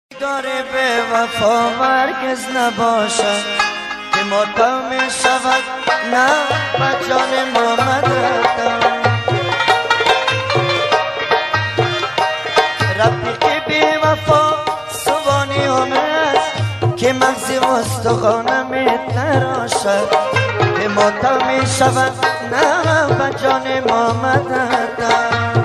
داره به وفا مرگز نباشد که ماتم می شود نه و جان ما مدردم رفیق بی وفا سوانی است که مغزی استخوانم می تراشد که ماتم می شود نه و جان ما مدردم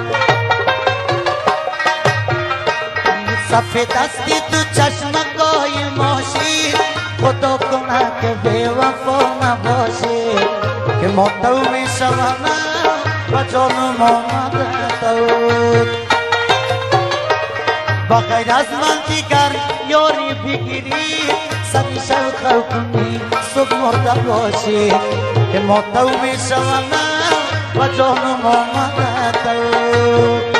سفید دستی تو چشمگاه ماشی خدا کنه که بی وفا نباشی که ماتو می شوم و جان ما مدد با غیر از من دیگر یاری بگیری سبی شوق کنی صبح مرده باشی که ماتو می شوم و جان ما مدد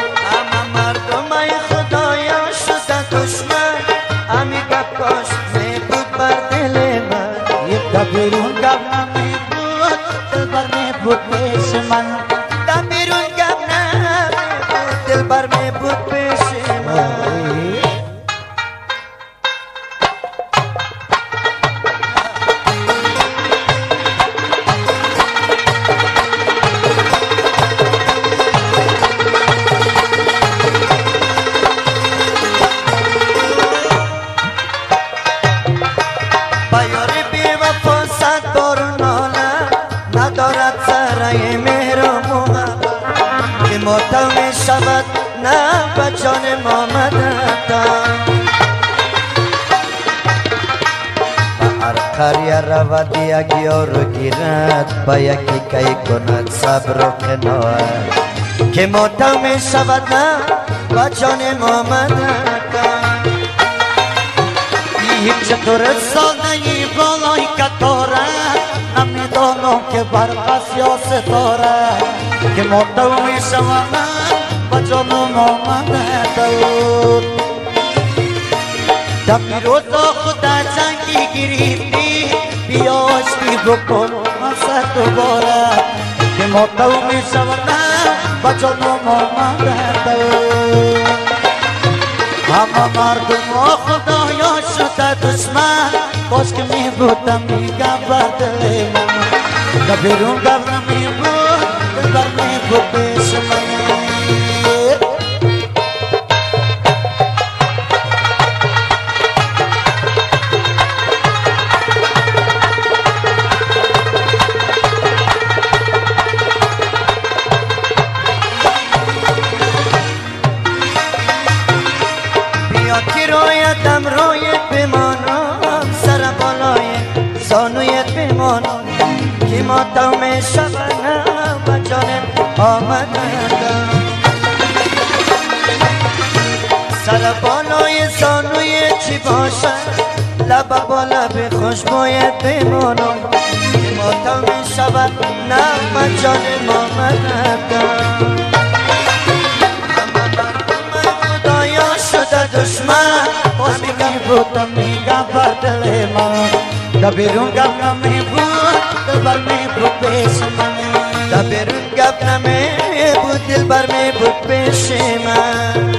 بیرون گب نمی بود دلبر می بود پیش من بیرون گب نمی بود دلبر می بود پیش من ندارد سرای مهر و محبت که ماتم می شود نه و جان ما مددم به هر قریه رود یک یارو گیرد به یکی کی کند صبر و قناعت که ماتم می شود نه و جان ما مددم هیچ چطور ساده بالای کتاره نمیدانم که برق یا ستاره که ماتو می شوم و جانم آمده دود دمی روزا خدا جنگی گریفتی بیا عشقی بکن مسه دوباره که ماتو می شوم و جانم آمده دود همه مردم و خدایا شده دشمن باش که می بودم میگم بر دل من که بیرون گب نمی بود دلبر می بود پیش من بیا که رویتم رویت بمانم سر بالای زانویت بمانم که ماتم می شود و جانم آمدم سر بالای زانویت چی باشد لب با لب خوشبویت بمانم که ماتم می شود و جانم آمدم دشمن باز که می بودم میگم بر دل من که بیرون گب نمی بود دلبر می بود پیش من که بیرون گب نمی بود دلبر می بود پیش من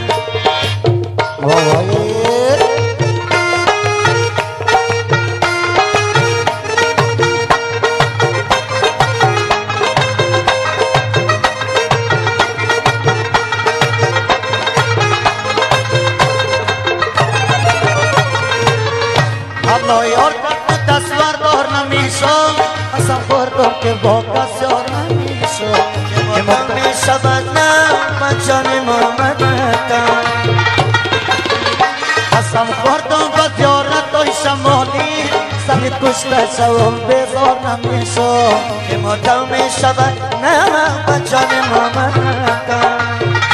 الله یار کرد دستور دار نمیشم قسم خوردم که با کس یار نمیشم که ماتم می شود نه و جان ما مددم قسم خوردم با زیارت های شمالی سمت کشته شوم بیزار نمیشم که ماتم می شود نه و جان ما مددم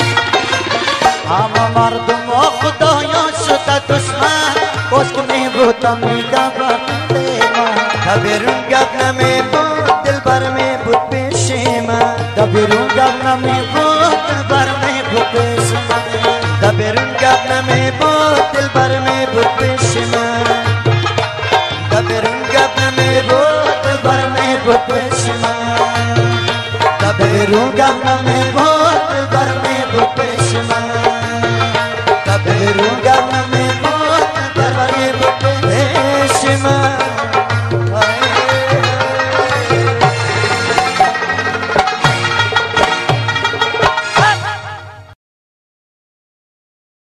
همه مردم و خدایا شده دشمن باش که می بودم میگم بر دل من که بیرون گب نمی بود دلبر می بود پیش من که بیرون گب نمی بود دلبر می بود پیش من که بیرون گب نمی بود دلبر می بود پیش من که بیرون گب نمی بود دلبر می بود پیش من که بیرون گب نمی